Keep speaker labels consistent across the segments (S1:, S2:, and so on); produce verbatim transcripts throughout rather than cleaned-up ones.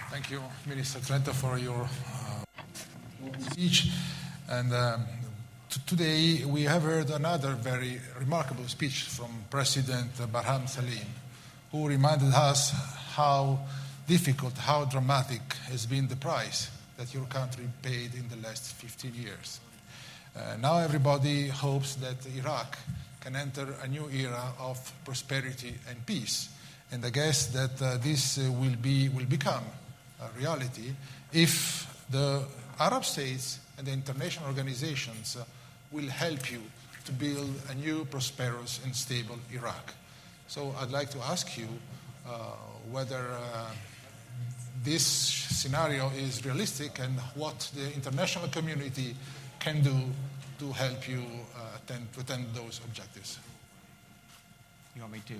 S1: Thank you, Minister Trento, for your uh, speech. And um, t- today we have heard another very remarkable speech from President Barham Salim, who reminded us how difficult, how dramatic has been the price that your country paid in the last fifteen years. Uh, now everybody hopes that Iraq can enter a new era of prosperity and peace. And I guess that uh, this uh, will be will become a reality if the Arab states and the international organizations uh, will help you to build a new, prosperous and stable Iraq. So I'd like to ask you uh, whether uh, this scenario is realistic and what the international community can do to help you uh, attend, to attain those objectives.
S2: You want me to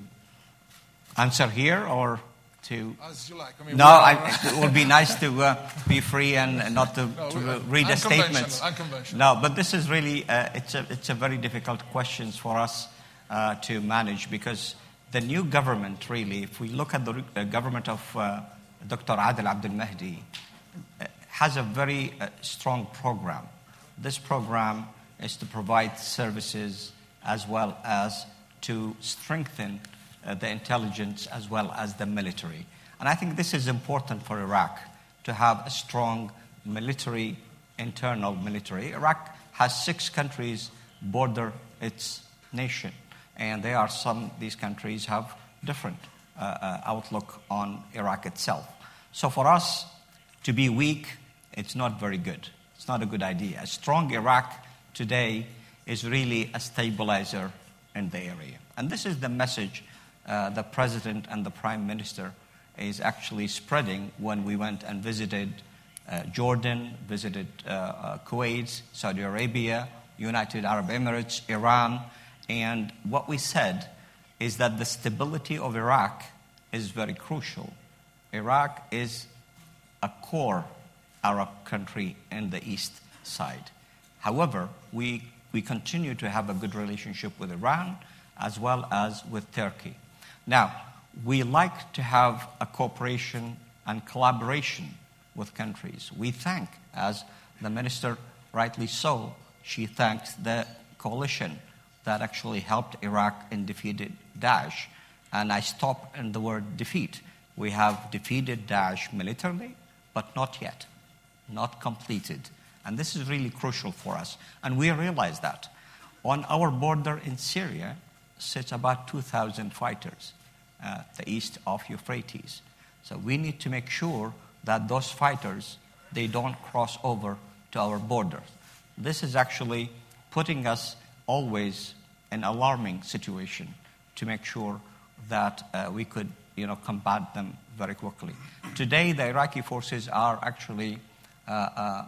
S2: answer here or to...
S1: As you like. I mean,
S2: no, I, it would be nice to uh, be free and not to,
S1: no,
S2: to
S1: uh,
S2: read the statements.
S1: Unconventional.
S2: No, but this is really, uh, it's, a, it's a very difficult question for us uh, to manage, because the new government, really, if we look at the uh, government of uh, Doctor Adel Abdel Mahdi, uh, has a very uh, strong program. This program is to provide services as well as to strengthen uh, the intelligence as well as the military. And I think this is important for Iraq, to have a strong military, internal military. Iraq has six countries border its nation, and there are some, these countries have different uh, uh, outlook on Iraq itself. So for us to be weak, it's not very good. It's not a good idea. A strong Iraq today is really a stabilizer in the area. And this is the message uh, the President and the Prime Minister is actually spreading when we went and visited uh, Jordan, visited uh, uh, Kuwait, Saudi Arabia, United Arab Emirates, Iran. And what we said is that the stability of Iraq is very crucial. Iraq is a core Arab country in the east side. However, we, we continue to have a good relationship with Iran as well as with Turkey. Now, we like to have a cooperation and collaboration with countries. We thank, as the minister rightly so, she thanks the coalition that actually helped Iraq and defeated Daesh. And I stop in the word defeat. We have defeated Daesh militarily, but not yet, not completed. And this is really crucial for us. And we realize that. On our border in Syria sits about two thousand fighters, uh, the east of Euphrates. So we need to make sure that those fighters, they don't cross over to our borders. This is actually putting us always in an alarming situation to make sure that uh, we could, you know, combat them very quickly. Today, the Iraqi forces are actually uh, uh,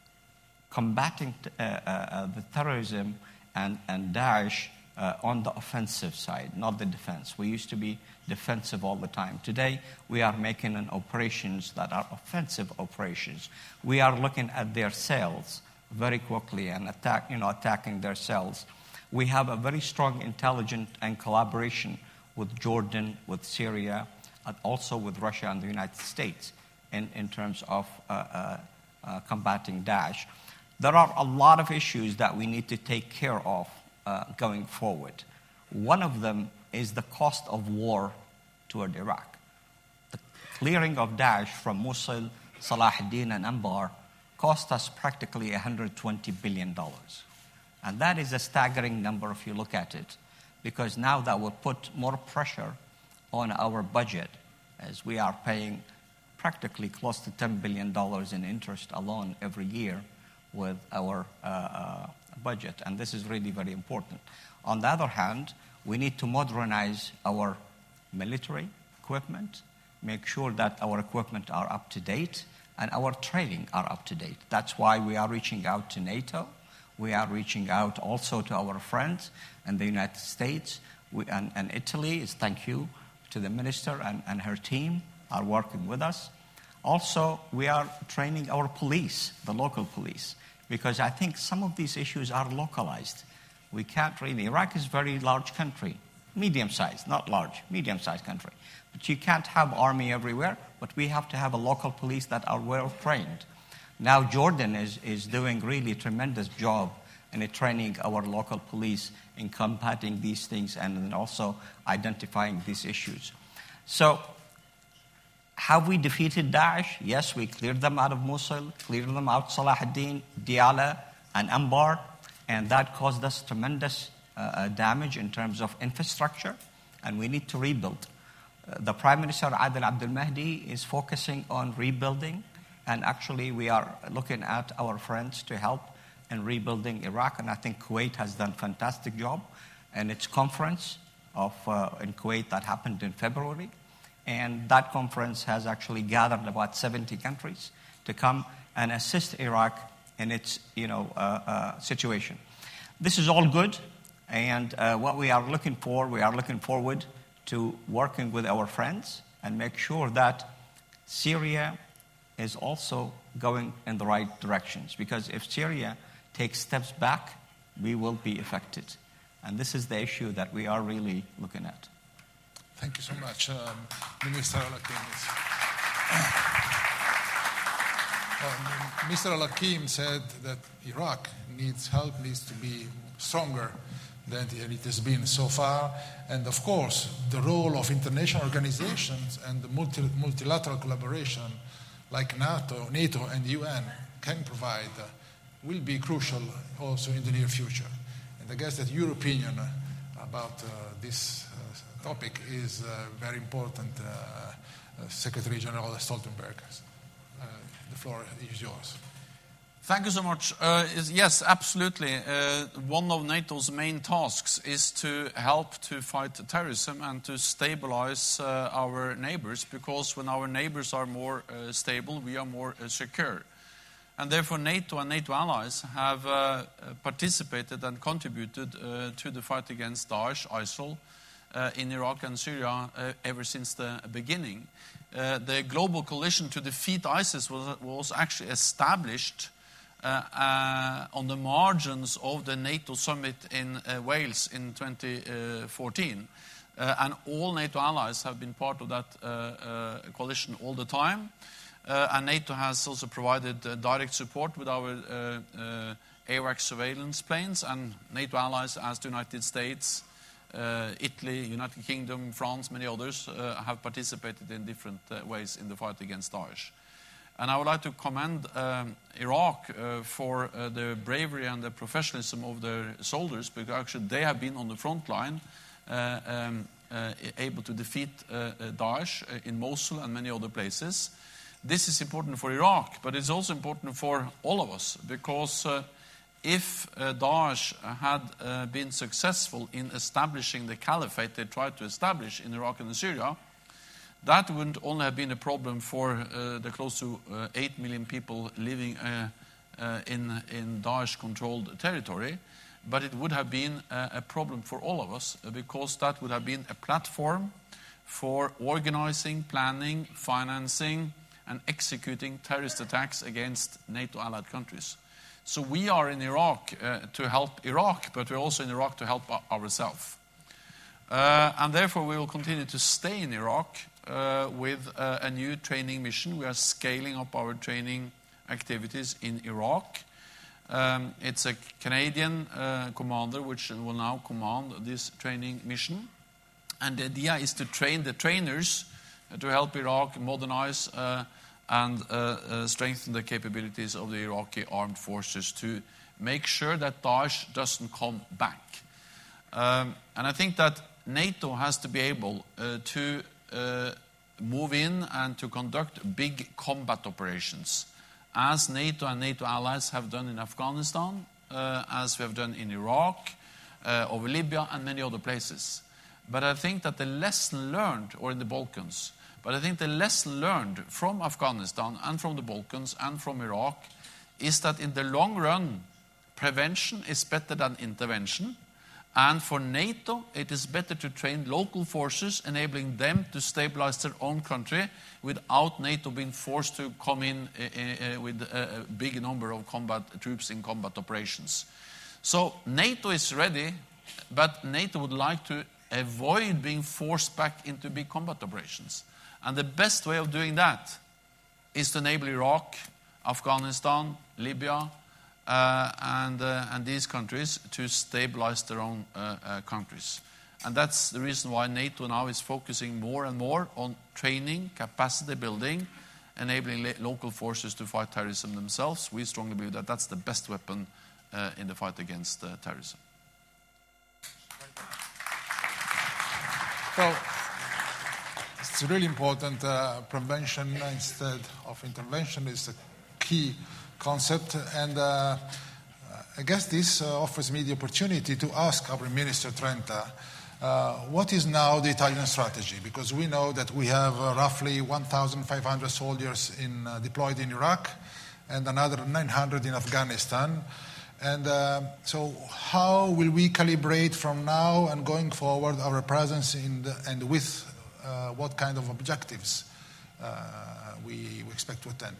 S2: combating t- uh, uh, the terrorism and, and Daesh uh, on the offensive side, not the defense. We used to be defensive all the time. Today, we are making an operations that are offensive operations. We are looking at their cells very quickly and attack, you know, attacking their cells. We have a very strong intelligence and collaboration with Jordan, with Syria, and also with Russia and the United States in, in terms of uh, uh, uh, combating Daesh. There are a lot of issues that we need to take care of uh, going forward. One of them is the cost of war toward Iraq. The clearing of Daesh from Mosul, Salah ad-Din, and Anbar cost us practically one hundred twenty billion dollars. And that is a staggering number if you look at it, because now that will put more pressure on our budget, as we are paying practically close to ten billion dollars in interest alone every year with our uh, uh, budget. And this is really very important. On the other hand, we need to modernize our military equipment, make sure that our equipment are up to date, and our training are up to date. That's why we are reaching out to NATO. We are reaching out also to our friends in the United States we, and, and Italy. Is thank you to the minister and, and her team are working with us. Also, we are training our police, the local police, because I think some of these issues are localized. We can't really, Iraq is a very large country, medium-sized, not large, medium-sized country. But you can't have army everywhere, but we have to have a local police that are well-trained. Now Jordan is, is doing really a tremendous job in training our local police in combating these things and then also identifying these issues. So, have we defeated Daesh? Yes, we cleared them out of Mosul, cleared them out Salah ad-Din, Diyala, and Anbar, and that caused us tremendous uh, damage in terms of infrastructure, and we need to rebuild. Uh, the Prime Minister, Adel Abdul Mahdi, is focusing on rebuilding, and actually we are looking at our friends to help in rebuilding Iraq, and I think Kuwait has done a fantastic job in its conference of uh, in Kuwait that happened in February. And that conference has actually gathered about seventy countries to come and assist Iraq in its you know, uh, uh, situation. This is all good, and uh, what we are looking for, we are looking forward to working with our friends and make sure that Syria is also going in the right directions. Because if Syria takes steps back, we will be affected. And this is the issue that we are really looking at.
S1: Thank you so much, um, Minister Al-Hakim. Um, Mister Al-Hakim said that Iraq needs help, needs to be stronger than it has been so far. And of course, the role of international organizations and the multi multilateral collaboration like NATO, NATO and U N can provide uh, will be crucial also in the near future. And I guess that your opinion about uh, this uh, topic is uh, very important, uh, uh, Secretary General Stoltenberg. Uh, the floor is yours.
S3: Thank you so much. Uh, is, yes, absolutely. Uh, one of NATO's main tasks is to help to fight terrorism and to stabilize uh, our neighbors, because when our neighbors are more uh, stable, we are more uh, secure. And therefore NATO and NATO allies have uh, participated and contributed uh, to the fight against Daesh, ISIL, uh, in Iraq and Syria uh, ever since the beginning. Uh, the global coalition to defeat ISIS was, was actually established uh, uh, on the margins of the NATO summit in uh, Wales in twenty fourteen. Uh, and all NATO allies have been part of that uh, uh, coalition all the time. Uh, and NATO has also provided uh, direct support with our uh, uh, AWACS surveillance planes, and NATO allies as the United States, uh, Italy, United Kingdom, France, many others uh, have participated in different uh, ways in the fight against Daesh. And I would like to commend um, Iraq uh, for uh, the bravery and the professionalism of their soldiers, because actually they have been on the front line, uh, um, uh, able to defeat uh, Daesh in Mosul and many other places. This is important for Iraq, but it's also important for all of us, because uh, if uh, Daesh had uh, been successful in establishing the caliphate they tried to establish in Iraq and Syria, that wouldn't only have been a problem for uh, the close to uh, eight million people living uh, uh, in, in Daesh-controlled territory, but it would have been uh, a problem for all of us, uh, because that would have been a platform for organizing, planning, financing, and executing terrorist attacks against NATO allied countries. So we are in Iraq uh, to help Iraq, but we're also in Iraq to help ourselves. Uh, and therefore we will continue to stay in Iraq uh, with uh, a new training mission. We are scaling up our training activities in Iraq. Um, it's a Canadian uh, commander which will now command this training mission. And the idea is to train the trainers to help Iraq modernize uh, and uh, uh, strengthen the capabilities of the Iraqi armed forces to make sure that Daesh doesn't come back. Um, and I think that NATO has to be able uh, to uh, move in and to conduct big combat operations, as NATO and NATO allies have done in Afghanistan, uh, as we have done in Iraq, uh, over Libya and many other places. But I think that the lesson learned, or in the Balkans, but I think the lesson learned from Afghanistan and from the Balkans and from Iraq is that in the long run, prevention is better than intervention. And for NATO, it is better to train local forces, enabling them to stabilize their own country without NATO being forced to come in uh, uh, with a big number of combat troops in combat operations. So NATO is ready, but NATO would like to avoid being forced back into big combat operations. And the best way of doing that is to enable Iraq, Afghanistan, Libya, uh, and, uh, and these countries to stabilize their own uh, uh, countries. And that's the reason why NATO now is focusing more and more on training, capacity building, enabling la- local forces to fight terrorism themselves. We strongly believe that that's the best weapon uh, in the fight against uh, terrorism.
S1: So it's really important. Uh, prevention instead of intervention is a key concept. And uh, I guess this uh, offers me the opportunity to ask our Minister Trenta, Uh, what is now the Italian strategy? Because we know that we have uh, roughly one thousand five hundred soldiers in, uh, deployed in Iraq and another nine hundred in Afghanistan. And uh, so how will we calibrate from now and going forward our presence in the, and with uh, what kind of objectives uh, we, we expect to attend?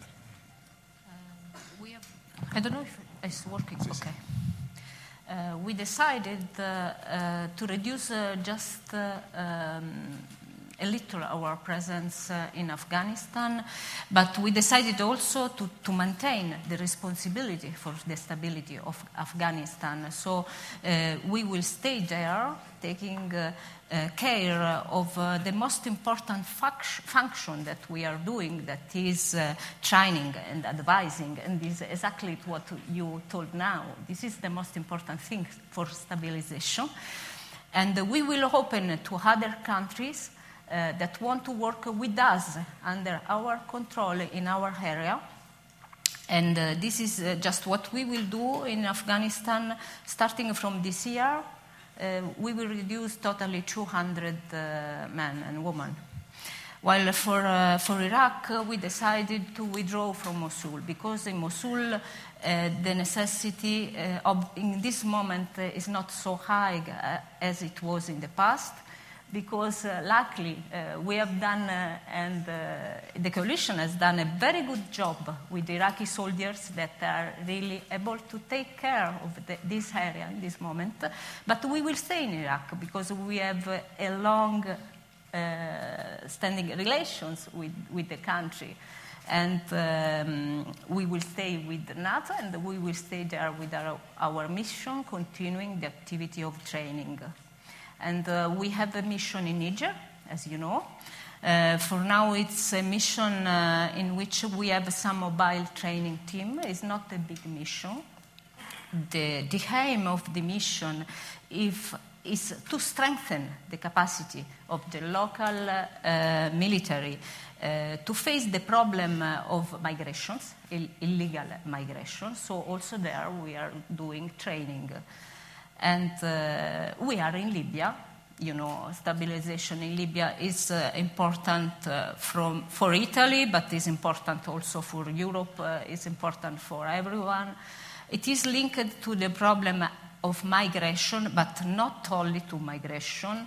S4: Um, we have, I don't know if it's working. Okay. Uh, we decided uh, uh, to reduce uh, just uh, um, a little our presence uh, in Afghanistan, but we decided also to, to maintain the responsibility for the stability of Afghanistan. So uh, we will stay there, taking uh, uh, care of uh, the most important func- function that we are doing, that is uh, training and advising, and this is exactly what you told now. This is the most important thing for stabilization. And uh, we will open to other countries uh, that want to work with us under our control in our area. And uh, this is uh, just what we will do in Afghanistan starting from this year. Uh, we will reduce totally two hundred uh, men and women. While for, uh, for Iraq, uh, we decided to withdraw from Mosul because in Mosul, uh, the necessity uh, of, in this moment uh, is not so high uh, as it was in the past. Because uh, luckily uh, we have done, uh, and uh, the coalition has done a very good job with Iraqi soldiers that are really able to take care of the, this area in this moment. But we will stay in Iraq because we have uh, a long uh, standing relations with, with the country. And um, we will stay with NATO and we will stay there with our, our mission, continuing the activity of training. And uh, we have a mission in Niger, as you know. Uh, for now, it's a mission uh, in which we have some mobile training team. It's not a big mission. The, the aim of the mission if, is to strengthen the capacity of the local uh, military uh, to face the problem of migrations, Ill- illegal migration. So also there we are doing training. And uh, we are in Libya. You know, stabilization in Libya is uh, important uh, from, for Italy, but is important also for Europe, uh, is important for everyone. It is linked to the problem of migration, but not only to migration,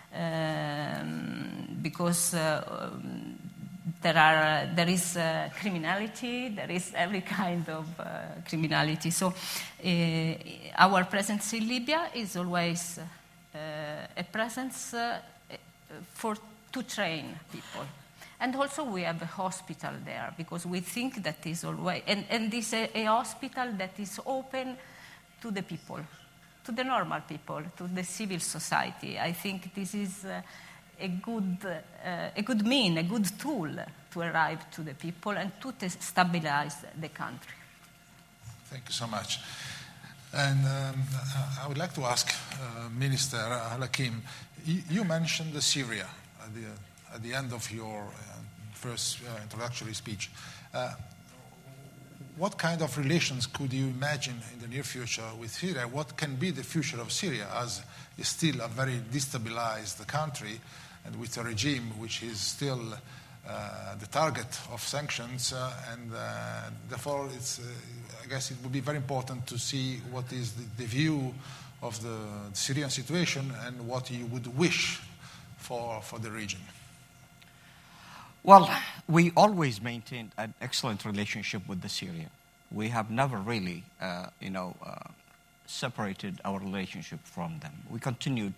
S4: um, because uh, um, there are there is uh, criminality, there is every kind of uh, criminality. So uh, our presence in Libya is always uh, a presence uh, for to train people. And also we have a hospital there because we think that is always, and, and this a, a hospital that is open to the people, to the normal people, to the civil society. I think this is uh, a good uh, a good mean, a good tool to arrive to the people and to t- stabilize the country.
S1: Thank you so much. And um, I would like to ask uh, Minister Al-Hakim, you, you mentioned Syria at the, at the end of your uh, first uh, introductory speech. Uh, what kind of relations could you imagine in the near future with Syria? What can be the future of Syria as it's still a very destabilized country and with a regime which is still uh, the target of sanctions, uh, and uh, therefore it's, uh, I guess it would be very important to see what is the, the view of the Syrian situation and what you would wish for, for the region.
S2: Well, we always maintained an excellent relationship with the Syria. We have never really, uh, you know, uh, separated our relationship from them. We continued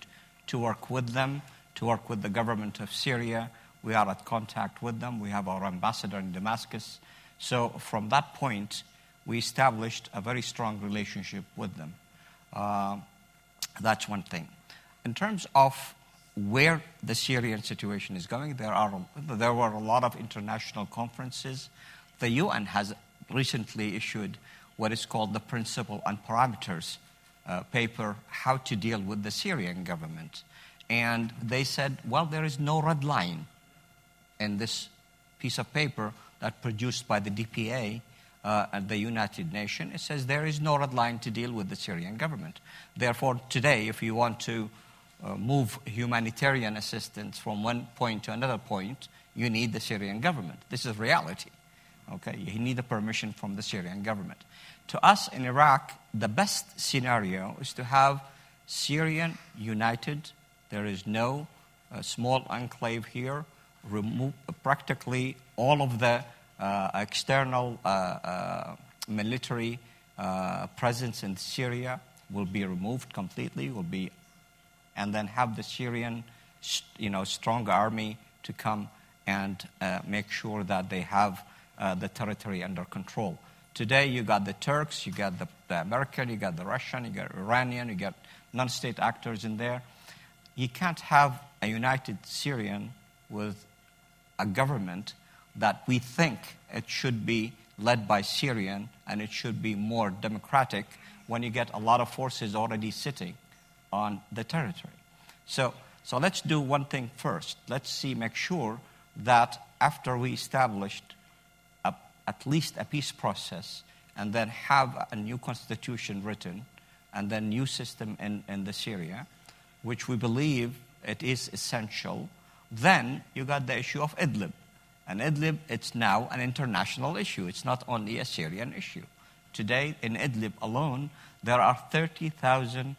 S2: to work with them, to work with the government of Syria. We are at contact with them. We have our ambassador in Damascus. So from that point, we established a very strong relationship with them. Uh, that's one thing. In terms of where the Syrian situation is going, there are there were a lot of international conferences. The U N has recently issued what is called the Principle and Parameters uh, paper, how to deal with the Syrian government. And they said, well, there is no red line in this piece of paper that produced by the D P A uh, at the United Nations. It says there is no red line to deal with the Syrian government. Therefore, today, if you want to uh, move humanitarian assistance from one point to another point, you need the Syrian government. This is reality. Okay, you need the permission from the Syrian government. To us in Iraq, the best scenario is to have Syrian united. There is no uh, small enclave here. Remove practically all of the uh, external uh, uh, military uh, presence in Syria will be removed completely. Will be, and then have the Syrian, you know, strong army to come and uh, make sure that they have uh, the territory under control. Today, you got the Turks, you got the, the American, you got the Russian, you got Iranian, you got non-state actors in there. You can't have a united Syrian with a government that we think it should be led by Syrian and it should be more democratic when you get a lot of forces already sitting on the territory. So, so let's do one thing first. Let's see, make sure that after we established a, at least a peace process and then have a new constitution written and then new system in, in the Syria, which we believe it is essential, then you got the issue of Idlib. And Idlib, it's now an international issue. It's not only a Syrian issue. Today, in Idlib alone, there are thirty thousand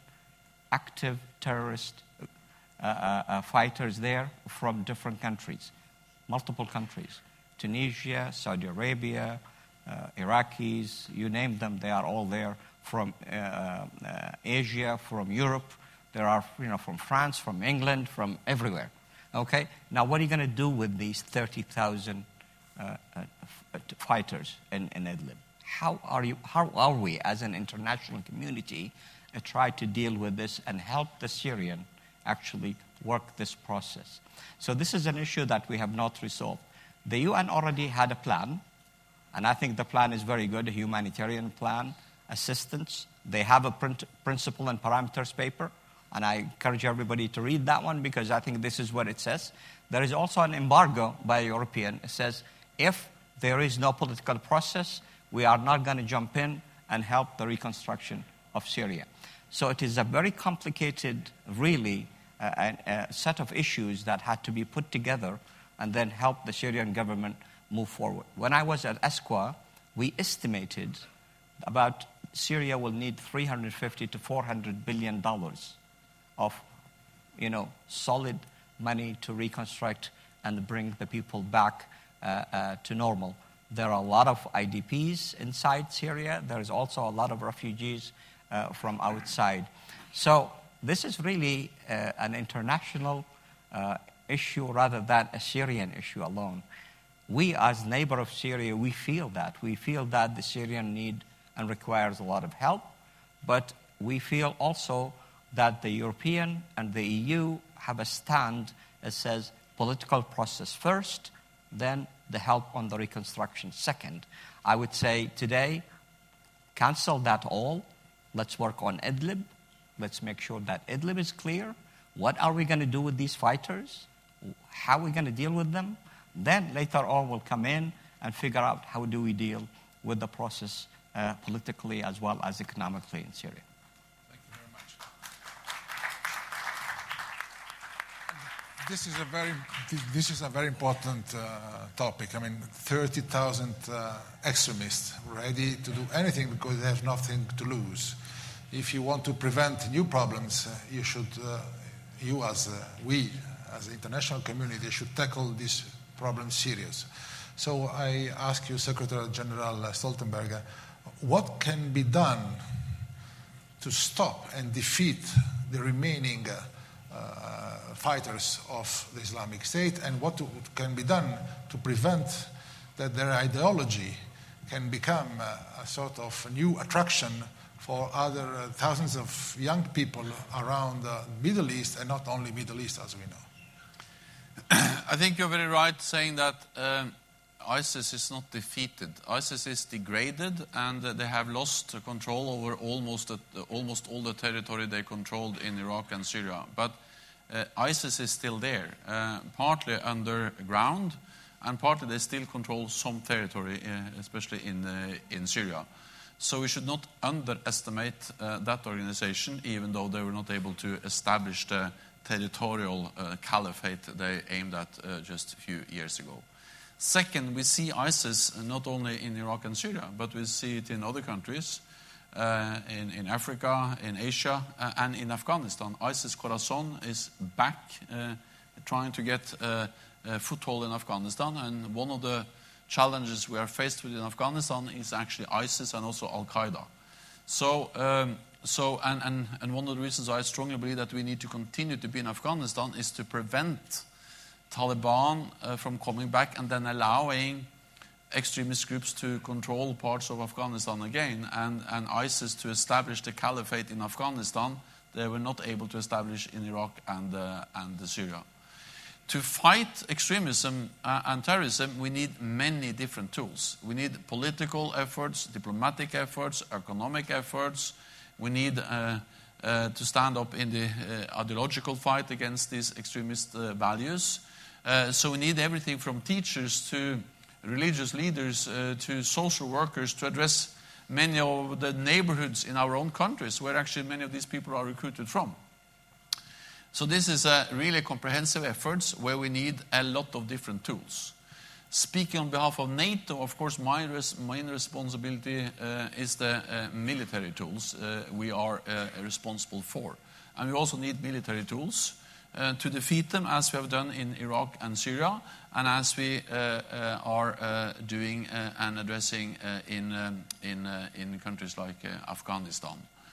S2: active terrorist uh, uh, fighters there from different countries, multiple countries. Tunisia, Saudi Arabia, uh, Iraqis, you name them, they are all there from uh, uh, Asia, from Europe. There are, you know, from France, from England, from everywhere. Okay? Now, what are you going to do with these thirty thousand uh, uh, fighters in, in Idlib? How are you? How are we, as an international community, uh, try to deal with this and help the Syrian actually work this process? So this is an issue that we have not resolved. The U N already had a plan, and I think the plan is very good, a humanitarian plan, assistance. They have a print, principle and parameters paper. And I encourage everybody to read that one because I think this is what it says. There is also an embargo by the European. It says, if there is no political process, we are not going to jump in and help the reconstruction of Syria. So it is a very complicated, really, uh, a, a set of issues that had to be put together and then help the Syrian government move forward. When I was at ESCWA, we estimated about Syria will need three hundred fifty to four hundred billion dollars of, you know, solid money to reconstruct and bring the people back uh, uh, to normal. There are a lot of I D Ps inside Syria. There is also a lot of refugees uh, from outside. So this is really uh, an international uh, issue rather than a Syrian issue alone. We, as neighbor of Syria, we feel that. We feel that the Syrian need and requires a lot of help, but we feel also that the European and the E U have a stand that says political process first, then the help on the reconstruction second. I would say today, cancel that all. Let's work on Idlib. Let's make sure that Idlib is clear. What are we going to do with these fighters? How are we going to deal with them? Then later on we'll come in and figure out how do we deal with the process uh, politically as well as economically in Syria.
S1: This is a very, this is a very important uh, topic. I mean, thirty thousand uh, extremists ready to do anything because they have nothing to lose. If you want to prevent new problems, uh, you should, uh, you as uh, we, as the international community, should tackle this problem serious. So I ask you, Secretary General Stoltenberg, what can be done to stop and defeat the remaining uh, uh, fighters of the Islamic State, and what to, can be done to prevent that their ideology can become uh, a sort of new attraction for other uh, thousands of young people around the Middle East, and not only Middle East, as we know.
S3: I think you're very right saying that um, ISIS is not defeated. ISIS is degraded, and uh, they have lost control over almost, uh, almost all the territory they controlled in Iraq and Syria. But uh, ISIS is still there, uh, partly underground, and partly they still control some territory, uh, especially in, uh, in Syria. So we should not underestimate uh, that organization, even though they were not able to establish the territorial uh, caliphate they aimed at uh, just a few years ago. Second, we see ISIS not only in Iraq and Syria, but we see it in other countries, uh, in, in Africa, in Asia, uh, and in Afghanistan. ISIS Khorasan is back, uh, trying to get uh, a foothold in Afghanistan, and one of the challenges we are faced with in Afghanistan is actually ISIS and also Al-Qaeda. So, um, so and, and, and one of the reasons I strongly believe that we need to continue to be in Afghanistan is to prevent Taliban uh, from coming back and then allowing extremist groups to control parts of Afghanistan again, and, and ISIS to establish the caliphate in Afghanistan they were not able to establish in Iraq and, uh, and Syria. To fight extremism uh, and terrorism, we need many different tools. We need political efforts, diplomatic efforts, economic efforts. We need uh, uh, to stand up in the uh, ideological fight against these extremist uh, values. Uh, so we need everything from teachers to religious leaders uh, to social workers to address many of the neighborhoods in our own countries where actually many of these people are recruited from. So this is a really comprehensive effort where we need a lot of different tools. Speaking on behalf of NATO, of course, my res- main responsibility uh, is the uh, military tools uh, we are uh, responsible for. And we also need military tools uh, to defeat them, as we have done in Iraq and Syria, and as we uh, uh, are uh, doing uh, and addressing uh, in, um, in, uh, in countries like uh, Afghanistan.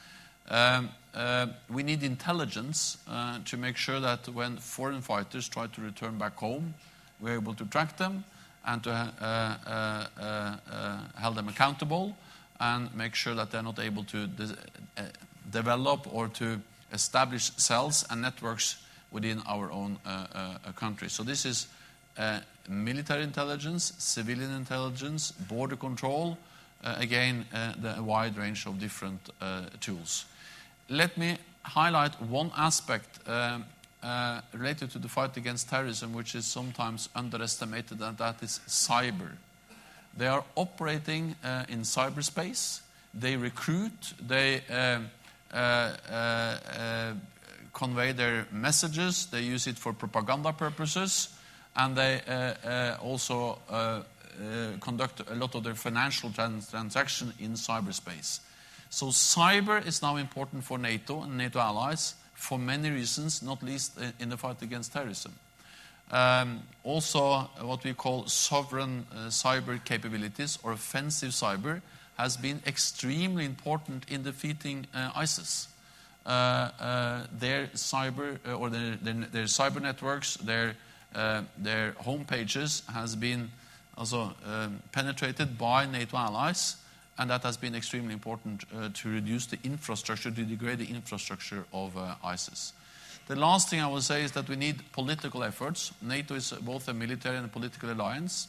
S3: Um, uh, we need intelligence uh, to make sure that when foreign fighters try to return back home, we're able to track them and to uh, uh, uh, uh, hold them accountable and make sure that they're not able to de- uh, develop or to establish cells and networks within our own uh, uh, country. So this is uh, military intelligence, civilian intelligence, border control, uh, again, uh, the, a wide range of different uh, tools. Let me highlight one aspect uh, uh, related to the fight against terrorism, which is sometimes underestimated, and that is cyber. They are operating uh, in cyberspace. They recruit, they uh, uh, uh, uh, convey their messages, they use it for propaganda purposes, and they uh, uh, also uh, uh, conduct a lot of their financial trans- transactions in cyberspace. So cyber is now important for NATO and NATO allies for many reasons, not least in the fight against terrorism. Um, also, what we call sovereign uh, cyber capabilities or offensive cyber has been extremely important in defeating uh, ISIS. Uh, uh, their cyber uh, or their, their, their cyber networks, their uh, their home pages has been also um, penetrated by NATO allies. And that has been extremely important uh, to reduce the infrastructure, to degrade the infrastructure of uh, ISIS. The last thing I will say is that we need political efforts. NATO is both a military and a political alliance.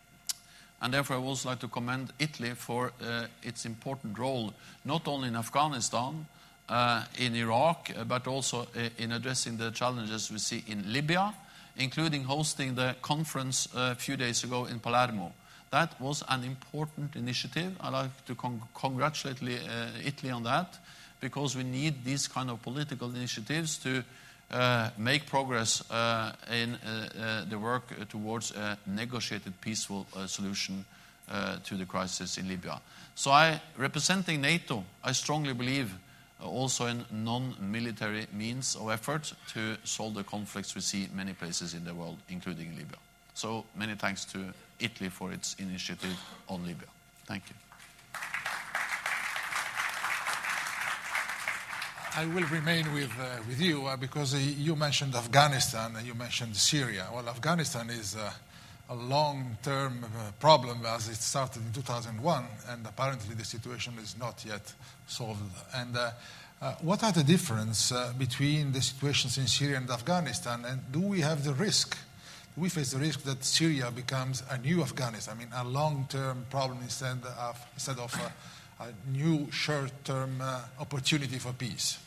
S3: And therefore I would also like to commend Italy for uh, its important role, not only in Afghanistan, uh, in Iraq, uh, but also uh, in addressing the challenges we see in Libya, including hosting the conference uh, a few days ago in Palermo. That was an important initiative. I'd like to con- congratulate uh, Italy on that, because we need these kind of political initiatives to uh, make progress uh, in uh, uh, the work towards a negotiated peaceful uh, solution uh, to the crisis in Libya. So I, representing NATO, I strongly believe uh, also in non-military means of effort to solve the conflicts we see in many places in the world, including Libya. So many thanks to Italy for its initiative on Libya. Thank you.
S1: I will remain with, uh, with you uh, because uh, you mentioned Afghanistan and you mentioned Syria. Well, Afghanistan is uh, a long-term uh, problem as it started in two thousand one, and apparently the situation is not yet solved. And uh, uh, what are the differences uh, between the situations in Syria and Afghanistan? And do we have the risk, do we face the risk that Syria becomes a new Afghanistan, I mean a long-term problem instead of, instead of a, a new short-term uh, opportunity for peace?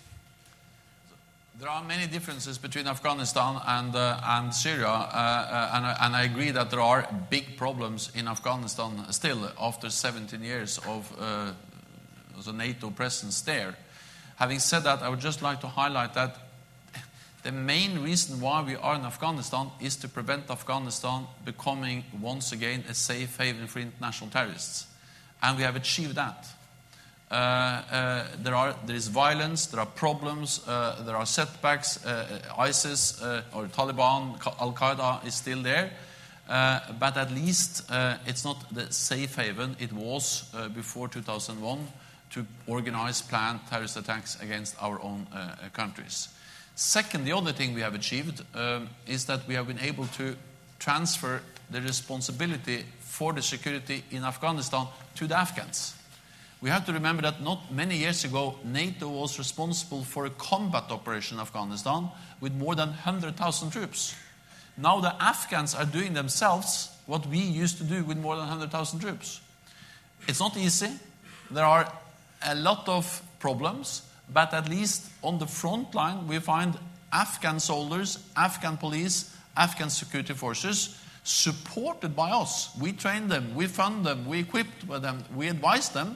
S3: There are many differences between Afghanistan and, uh, and Syria, uh, uh, and, and I agree that there are big problems in Afghanistan still after seventeen years of uh, the NATO presence there. Having said that, I would just like to highlight that the main reason why we are in Afghanistan is to prevent Afghanistan becoming once again a safe haven for international terrorists. And we have achieved that. Uh, uh, there are there is violence, there are problems, uh, there are setbacks. Uh, ISIS uh, or Taliban, Al Qaeda is still there, uh, but at least uh, it's not the safe haven it was uh, before two thousand one to organize planned terrorist attacks against our own uh, countries. Second, the other thing we have achieved um, is that we have been able to transfer the responsibility for the security in Afghanistan to the Afghans. We have to remember that not many years ago, NATO was responsible for a combat operation in Afghanistan with more than one hundred thousand troops. Now the Afghans are doing themselves what we used to do with more than one hundred thousand troops. It's not easy. There are a lot of problems, but at least on the front line we find Afghan soldiers, Afghan police, Afghan security forces supported by us. We train them, we fund them, we equip them, we advise them.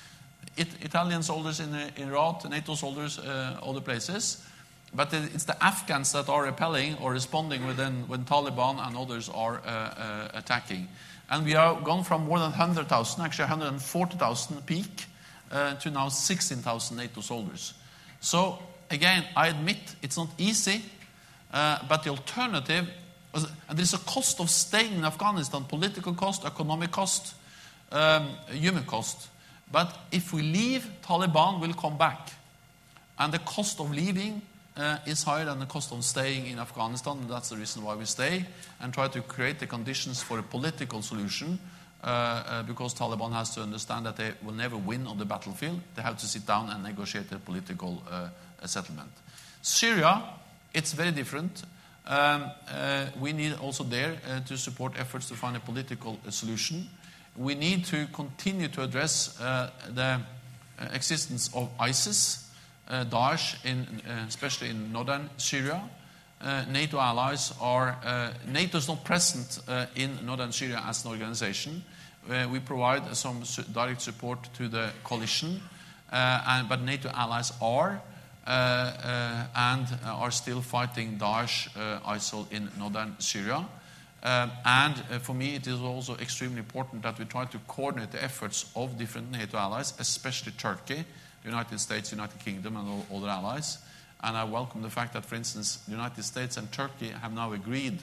S3: It, Italian soldiers in, in Iraq, NATO soldiers uh, other places. But it, it's the Afghans that are repelling or responding when, when Taliban and others are uh, uh, attacking. And we have gone from more than one hundred thousand, actually one hundred forty thousand peak, uh, to now sixteen thousand NATO soldiers. So, again, I admit it's not easy, uh, but the alternative, and there's a cost of staying in Afghanistan, political cost, economic cost, um, human cost. But if we leave, Taliban will come back. And the cost of leaving uh, is higher than the cost of staying in Afghanistan. And that's the reason why we stay and try to create the conditions for a political solution. Uh, uh, because Taliban has to understand that they will never win on the battlefield. They have to sit down and negotiate a political uh, a settlement. Syria, it's very different. Um, uh, we need also there uh, to support efforts to find a political uh, solution. We need to continue to address uh, the existence of ISIS, uh, Daesh, in, uh, especially in northern Syria. Uh, NATO allies are... Uh, NATO is not present uh, in northern Syria as an organization. Uh, we provide some su- direct support to the coalition, uh, and, but NATO allies are uh, uh, and are still fighting Daesh, uh, ISIL in northern Syria. Um, and uh, for me, it is also extremely important that we try to coordinate the efforts of different NATO allies, especially Turkey, the United States, United Kingdom, and all other allies. And I welcome the fact that, for instance, the United States and Turkey have now agreed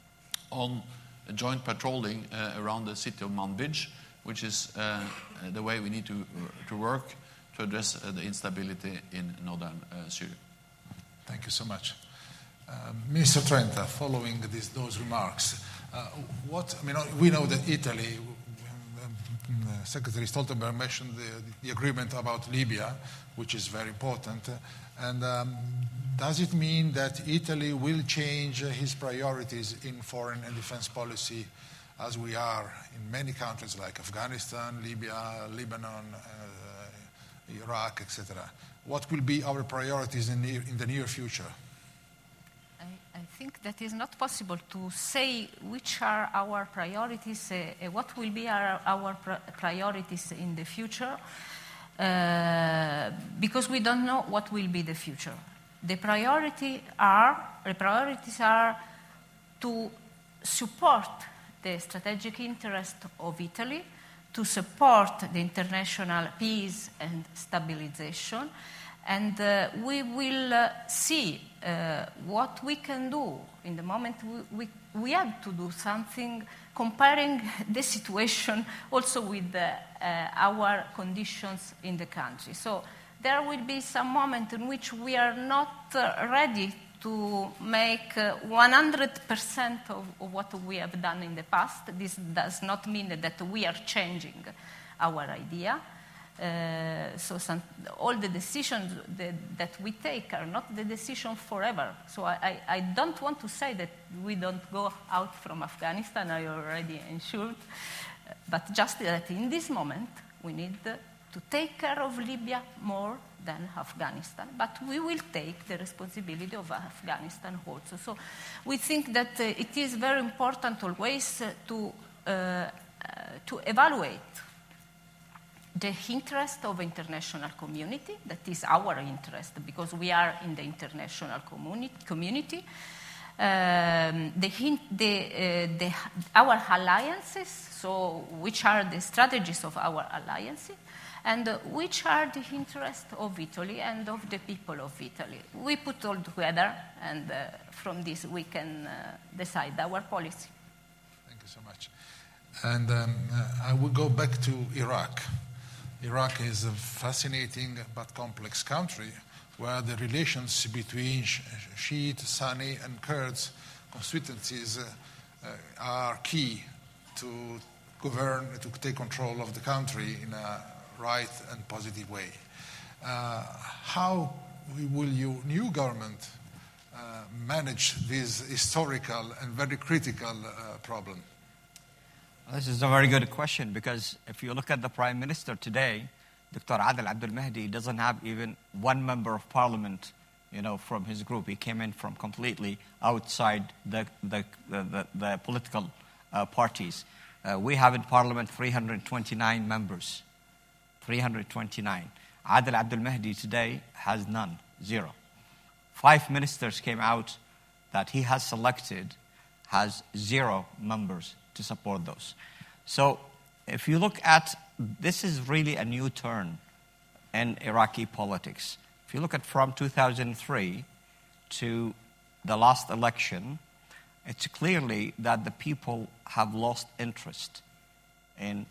S3: on a joint patrolling uh, around the city of Manbij, which is uh, the way we need to, uh, to work to address uh, the instability in northern uh, Syria.
S1: Thank you so much. Uh, Minister Trenta, following this, those remarks, uh, what I mean, we know that Italy, uh, Secretary Stoltenberg mentioned the, the agreement about Libya, which is very important. And um, does it mean that Italy will change uh, his priorities in foreign and defense policy, as we are in many countries like Afghanistan, Libya, Lebanon, uh, Iraq, et cetera? What will be our priorities in, near, in the near future?
S4: I think that is not possible to say which are our priorities, uh, what will be our, our priorities in the future, uh, because we don't know what will be the future. The priority are, the priorities are to support the strategic interest of Italy, to support the international peace and stabilization, and uh, we will uh, see uh, what we can do. In the moment we, we, we have to do something, comparing the situation also with uh, uh, our conditions in the country. So there will be some moment in which we are not uh, ready to make uh, one hundred percent of, of what we have done in the past. This does not mean that we are changing our idea. Uh, so some, all the decisions that, that we take are not the decision forever. So I, I, I don't want to say that we don't go out from Afghanistan, I already ensured, but just that in this moment we need uh, to take care of Libya more than Afghanistan. But we will take the responsibility of Afghanistan also. So we think that uh, it is very important always uh, to, uh, uh, to evaluate the interest of international community, that is our interest because we are in the international communi- community, um, the, hint, the, uh, the, our alliances, so which are the strategies of our alliances, and uh, which are the interests of Italy and of the people of Italy. We put all together, and uh, from this we can uh, decide our policy.
S1: Thank you so much. And um, uh, I will go back to Iraq. Iraq is a fascinating but complex country where the relations between Shiite, Sunni, and Kurds constituencies uh, uh, are key to govern, to take control of the country in a right and positive way. Uh, how will your new government uh, manage this historical and very critical uh, problem?
S2: This is a very good question because if you look at the Prime Minister today, Doctor Adel Abdul Mahdi doesn't have even one member of parliament, you know, from his group. He came in from completely outside the the the, the political uh, parties. Uh, we have in parliament three hundred twenty-nine members. three hundred twenty-nine. Adel Abdul Mahdi today has none, zero. Five ministers came out that he has selected, has zero members to support those. So if you look at, this is really a new turn in Iraqi politics. If you look at from two thousand three to the last election, it's clearly that the people have lost interest in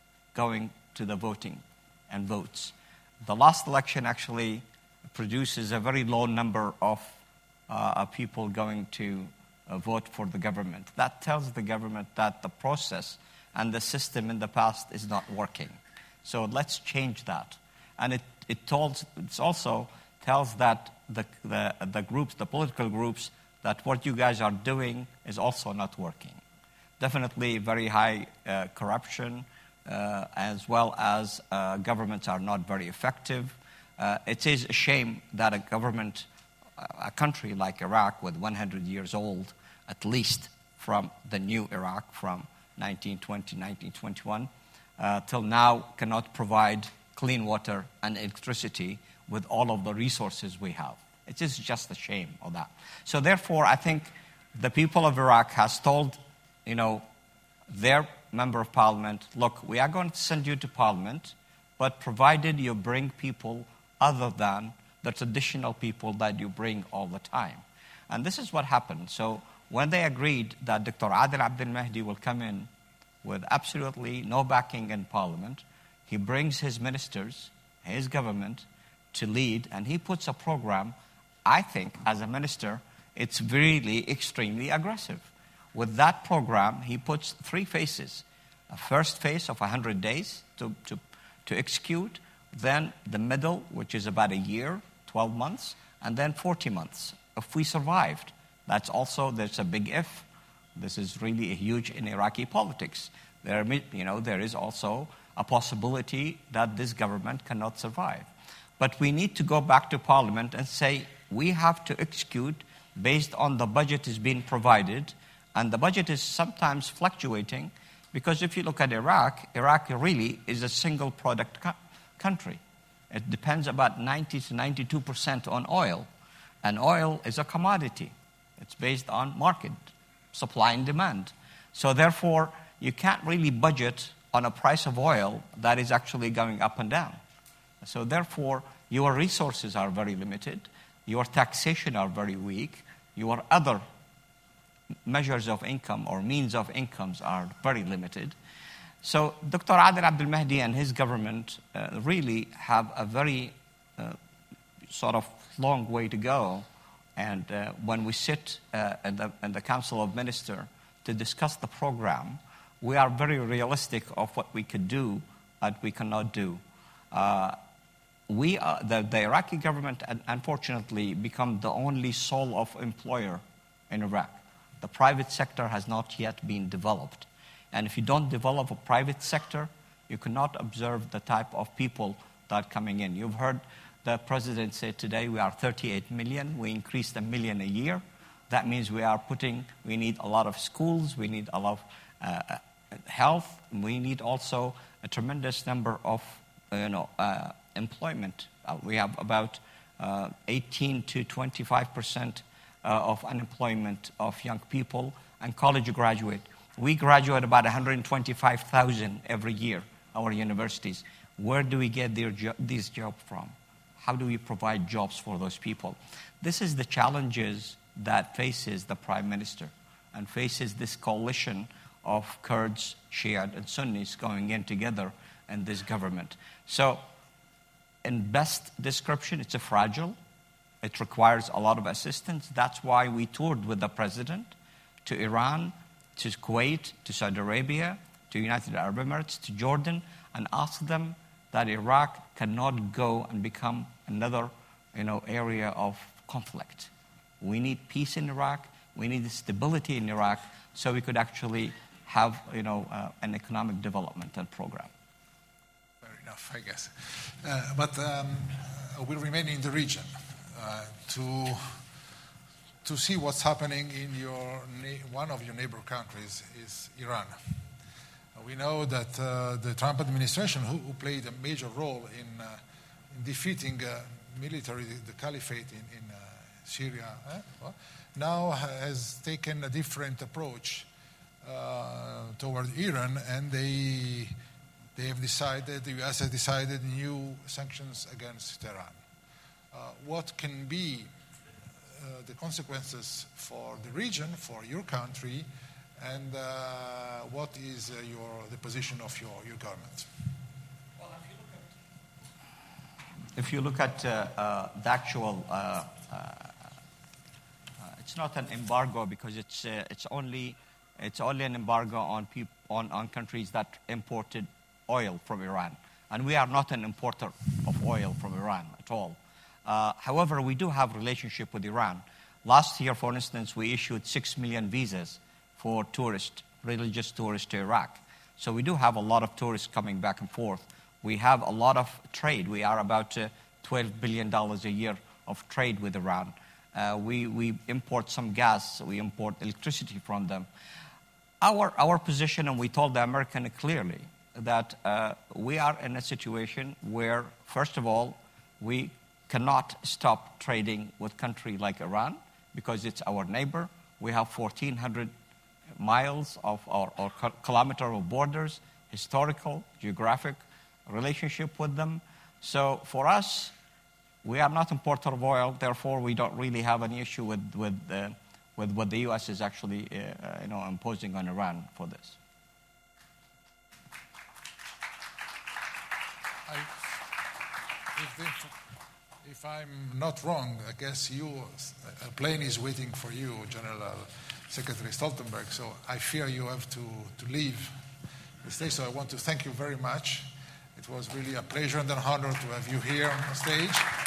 S2: going to the voting and votes. The last election actually produces a very low number of uh, people going to uh, vote for the government. That tells the government that the process and the system in the past is not working. So let's change that. And it, it, tells, it also tells that the, the, the groups, the political groups, that what you guys are doing is also not working. Definitely very high uh, corruption, uh, as well as uh, governments are not very effective. Uh, it is a shame that a government, a country like Iraq, with one hundred years old, at least from the new Iraq, from nineteen twenty, nineteen twenty-one, uh, till now cannot provide clean water and electricity with all of the resources we have. It is just a shame of that. So therefore, I think the people of Iraq has told, you know, their member of parliament, look, we are going to send you to parliament, but provided you bring people other than the traditional people that you bring all the time. And this is what happened. So when they agreed that Doctor Adel Abdul Mahdi will come in with absolutely no backing in parliament, he brings his ministers, his government, to lead, and he puts a program. I think, as a minister, it's really extremely aggressive. With that program, he puts three phases. A first phase of one hundred days to, to, to execute, then the middle, which is about a year, twelve months, and then forty months. If we survived, that's also, there's a big if. This is really a huge in Iraqi politics. There, you know, there is also a possibility that this government cannot survive. But we need to go back to parliament and say, we have to execute based on the budget is being provided, and the budget is sometimes fluctuating, because if you look at Iraq, Iraq really is a single product co- country. It depends about ninety to ninety-two percent on oil, and oil is a commodity. It's based on market, supply and demand. So therefore, you can't really budget on a price of oil that is actually going up and down. So therefore, your resources are very limited, your taxation are very weak, your other measures of income or means of incomes are very limited. So Doctor Adel Abdul Mahdi and his government uh, really have a very uh, sort of long way to go. And uh, when we sit uh, in, the, in the Council of Ministers to discuss the program, we are very realistic of what we could do and we cannot do. Uh, we are, the, the Iraqi government, unfortunately, become the only sole of employer in Iraq. The private sector has not yet been developed. And if you don't develop a private sector, you cannot observe the type of people that are coming in. You've heard the president say today we are thirty-eight million. We increased a million a year. That means we are putting, we need a lot of schools, we need a lot of uh, health, we need also a tremendous number of uh, you know, uh, employment. Uh, we have about uh, eighteen to twenty-five percent uh, of unemployment of young people and college graduate. We graduate about one hundred twenty-five thousand every year, our universities. Where do we get their jo- these jobs from? How do we provide jobs for those people? This is the challenges that faces the Prime Minister and faces this coalition of Kurds, Shia, and Sunnis going in together in this government. So, in best description, it's a fragile. It requires a lot of assistance. That's why we toured with the president to Iran, to Kuwait, to Saudi Arabia, to United Arab Emirates, to Jordan, and asked them that Iraq cannot go and become another, you know, area of conflict. We need peace in Iraq. We need stability in Iraq so we could actually have, you know, uh, an economic development and program.
S1: Fair enough, I guess. Uh, but um, we'll remain in the region uh, to to see what's happening in your na- one of your neighbor countries is Iran. Uh, we know that uh, the Trump administration, who, who played a major role in, uh, in defeating uh, military the, the caliphate in, in uh, Syria, eh? well, now has taken a different approach uh, toward Iran, and they they have decided, the U S has decided new sanctions against Tehran. Uh, what can be uh, the consequences for the region, for your country, and uh, what is uh, your the position of your, your government?
S2: Well, if you look at, if you look at uh, uh, the actual, uh, uh, it's not an embargo because it's uh, it's only it's only an embargo on peop- on on countries that imported oil from Iran, and we are not an importer of oil from Iran at all. Uh, however, we do have a relationship with Iran. Last year, for instance, we issued six million visas for tourists, religious tourists to Iraq. So we do have a lot of tourists coming back and forth. We have a lot of trade. We are about uh, twelve billion dollars a year of trade with Iran. Uh, we, we import some gas. We import electricity from them. Our, our position, and we told the American clearly, that uh, we are in a situation where, first of all, we cannot stop trading with a country like Iran because it's our neighbor. We have fourteen hundred miles of or, or kilometer of borders, historical, geographic relationship with them. So for us, we are not importer of oil. Therefore, we don't really have any issue with with uh, with what the U S is actually uh, you know imposing on Iran for this.
S1: I, if, they, if I'm not wrong, I guess you a plane is waiting for you, General Secretary Stoltenberg. So I fear you have to, to leave the stage. So I want to thank you very much. It was really a pleasure and an honor to have you here on the stage.